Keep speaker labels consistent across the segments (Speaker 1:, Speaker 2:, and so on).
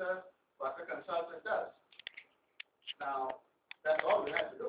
Speaker 1: what the consultant does. Now, that's all we have to do.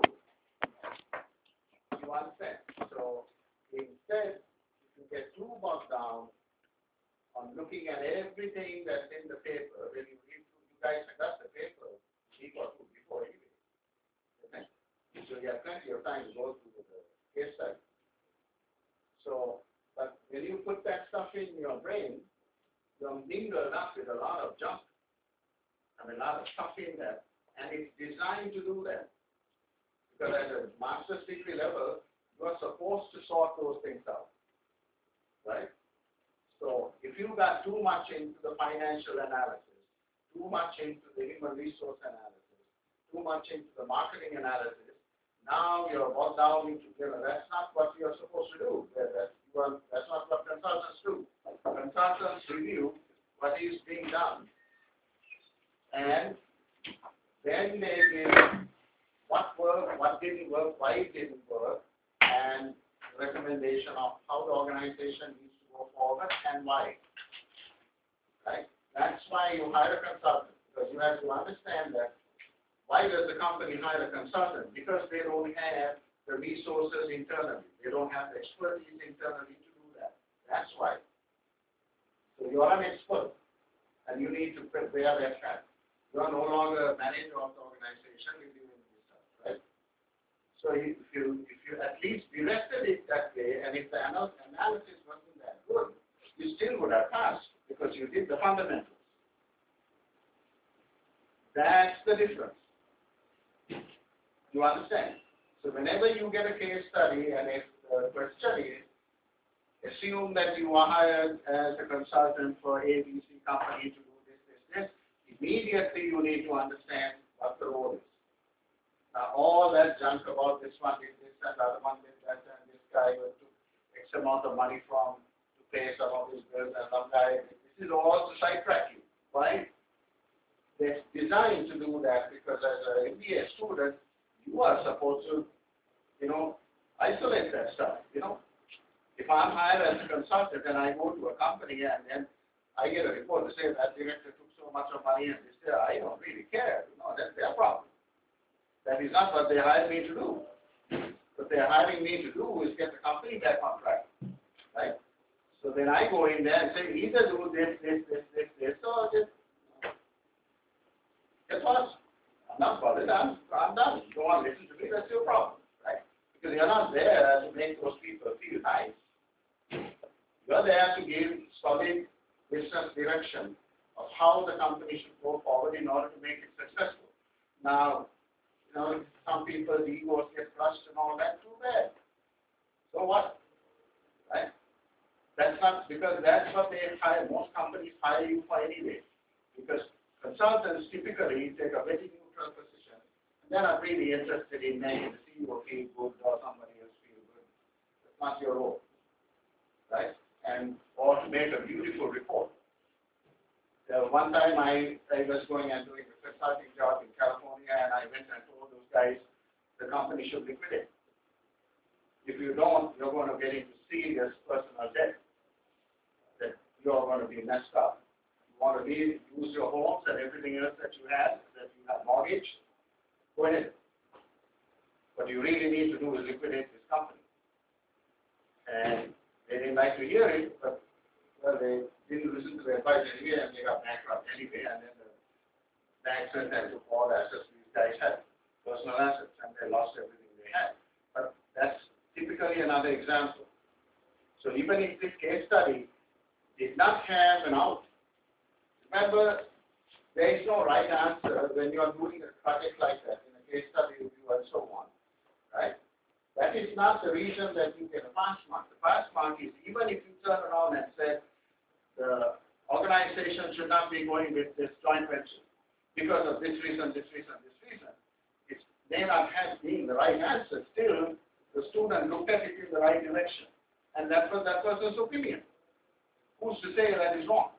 Speaker 1: You understand? So instead, if you get too bogged down on looking at everything that's in the paper, when you read through, you guys got the paper a week or two before anyway. Okay? So you have plenty of time to go through the case study. So, but when you put that stuff in your brain, you're mingled up with a lot of junk. I mean, a lot of stuff in there. And it's designed to do that. Because at a master's degree level, you are supposed to sort those things out. Right? So if you got too much into the financial analysis, too much into the human resource analysis, too much into the marketing analysis, now you're bogged down into, that's not what you're supposed to do. That's not what consultants do. Consultants review what is being done. And then they give what worked, what didn't work, why it didn't work, and recommendation of how the organization needs to go forward and why. Right? That's why you hire a consultant, because you have to understand that. Why does the company hire a consultant? Because they don't have the resources internally. They don't have the expertise internally to do that. That's why. So you are an expert, and you need to wear that hat. You are no longer a manager of the organization. You're doing this stuff, right? So if you at least directed it that way, and if the analysis wasn't that good, you still would have passed because you did the fundamentals. That's the difference. You understand? So whenever you get a case study and if the question is, assume that you are hired as a consultant for ABC company to do this, immediately you need to understand what the role is. Now all that junk about this one did this and the other one did that and this guy took X amount of money from to pay some of his bills and some guy, this is all to sidetrack you, right? It's designed to do that because as an MBA student, you are supposed to, isolate that stuff, If I'm hired as a consultant and I go to a company and then I get a report to say that director took so much of money and this, I don't really care, that's their problem. That is not what they hired me to do. What they're hiring me to do is get the company back on track, right? So then I go in there and say, either do this, or just, guess what? I'm not bothered. I'm done. You don't want to listen to me, that's your problem, right? Because you're not there to make those people feel nice. You're there to give solid business direction of how the company should go forward in order to make it successful. Now, some people's egos get crushed and all that, too bad. So what? Right? That's not, because that's what they hire. Most companies hire you for anyway. Because consultants typically take a very neutral position. They're not really interested in making the CEO feel good or somebody else feel good. That's not your role. Right? And or to make a beautiful report. One time I was going and doing a consulting job in California and I went and told those guys the company should liquidate. If you don't, you're going to get into serious personal debt. That you're going to be messed up. You want to use your homes and everything else that you have mortgage, go ahead. What you really need to do is liquidate this company. And they didn't like to hear it, but they didn't listen to the advice anyway, and they got bankrupt anyway, and then the banks went and took all the assets these guys had, personal assets, and they lost everything they had. But that's typically another example. So even if this case study did not have an out, remember, there is no right answer when you are doing a project like that, in a case study review and so on, right? That is not the reason that you get a pass mark. The pass mark is even if you turn around and say the organization should not be going with this joint venture because of this reason, it may not have been the right answer. Still, the student looked at it in the right direction. And that was that person's opinion. Who's to say that is wrong?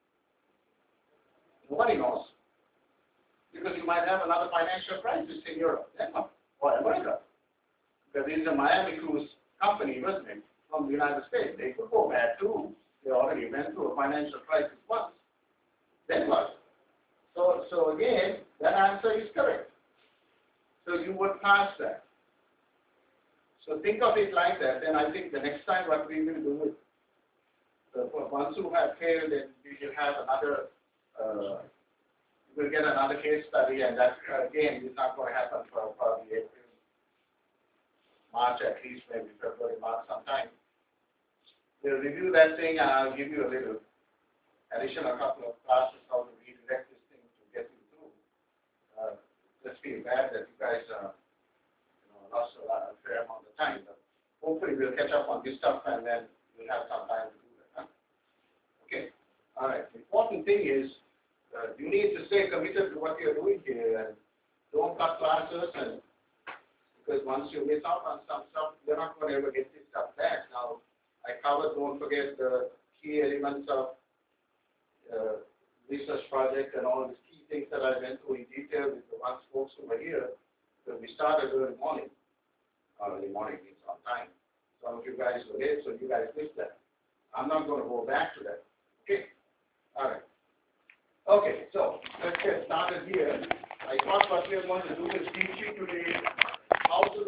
Speaker 1: Nobody knows. Because you might have another financial crisis in Europe, or America. Because this is a Miami Cruise company, wasn't it, from the United States. They could go bad too. They already went through a financial crisis once. Then what? again, that answer is correct. So you would pass that. So think of it like that. Then I think the next time what we will do is, for ones who have failed, then we will have another, we'll get another case study, and that again is not going to happen for probably April, March at least, maybe February, March sometime. We'll review that thing, and I'll give you a little additional couple of classes how to redirect this thing to get you through. Just feel bad that you guys lost a fair amount of time, but hopefully we'll catch up on this stuff, and then we'll have some time to do that. Huh? Okay. All right. The important thing is you need to stay committed to what you're doing here, and don't cut classes, and because once you miss out on some stuff, you're not going to ever get this stuff back. Now, I covered, don't forget the key elements of research project and all these key things that I went through in detail with the ones folks who were here. So we started early morning. Early morning means on time. Some of you guys were late, so you guys missed that. I'm not going to go back to that. Okay? All right. Okay, so let's get started here. I thought what we are going to do is teach you today how to